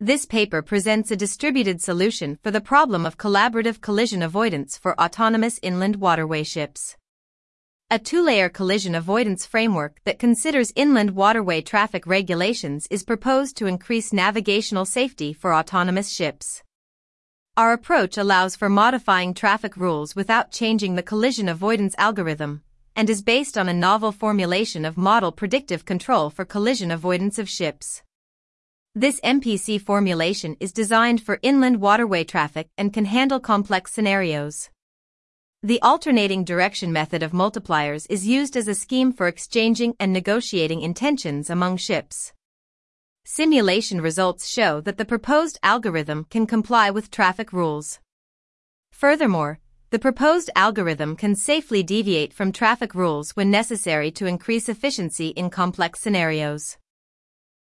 This paper presents a distributed solution for the problem of collaborative collision avoidance for autonomous inland waterway ships. A two-layer collision avoidance framework that considers inland waterway traffic regulations is proposed to increase navigational safety for autonomous ships. Our approach allows for modifying traffic rules without changing the collision avoidance algorithm, and is based on a novel formulation of model predictive control for collision avoidance of ships. This MPC formulation is designed for inland waterway traffic and can handle complex scenarios. The alternating direction method of multipliers is used as a scheme for exchanging and negotiating intentions among ships. Simulation results show that the proposed algorithm can comply with traffic rules. Furthermore, the proposed algorithm can safely deviate from traffic rules when necessary to increase efficiency in complex scenarios.